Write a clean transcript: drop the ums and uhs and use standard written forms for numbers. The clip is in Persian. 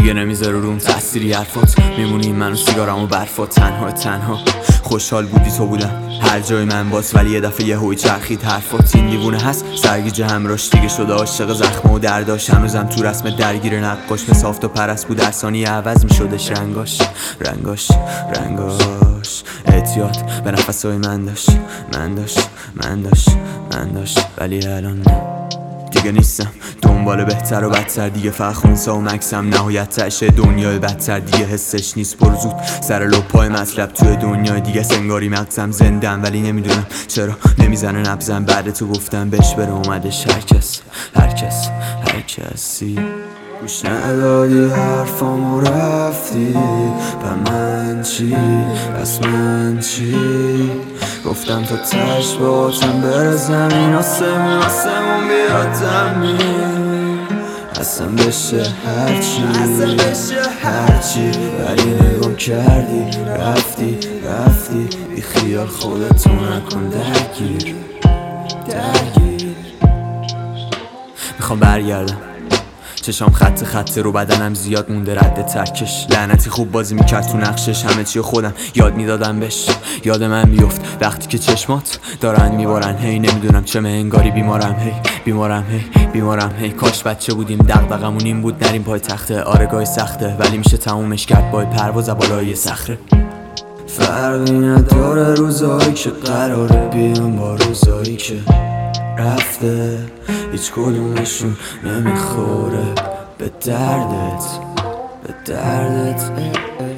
دیگه نمیذاره روم تأثیری حرفات. میمونی من و سیگارم و برفات، تنها خوشحال بودی تو بودم هر جای من باز، ولی یه دفعه یهویی چرخید حرفات. این دیوونه هست سرگیجه همراش دیگه شده عاشق زخم و درداش. هنوزم تو رسم درگیر نقاش، به صافت و پرست بود در ثانیه عوض میشدش رنگاش اعتیاد به نفسهای من داشت ولی الان دیگه نیستم دنبال بهتر و بدتر، دیگه فخونسا و مکسم نهایت تشه دنیای بدتر. دیگه حسش نیست برو زود سر لپای مطلب توی دنیای دیگه، سنگاری مغزم زندم ولی نمیدونم چرا نمیزنه نبزم. بعد تو گفتم بهش بره اومدش هر کسی گوش ندادی حرفامو رفتی. و من چی؟ پس من چی؟ گفتم تا تش باتم بره زمین، آسمون بیاد زمین، اصلا بشه هرچی ولی نگام کردی رفتی بی خیال خودتو نکن درگیر. میخوام برگردم چشام خط رو بدنم زیاد مونده رد ترکش. لعنتی خوب بازی میکرد تو نقشش، همه چی خودم یاد میدادم بهش. یاد من بیفت وقتی که چشمات دارن میبارن، هی نمیدونم چه انگاری بیمارم هی کاش بچه بودیم دغدغمون این بود نریم پای تخته. آرگاه سخته ولی میشه تمومش کرد با پرواز بالای صخره. فرقی نداره روزایی که قراره بیان با روزایی که رفته، هیچ کدومشون نمیخوره به دردت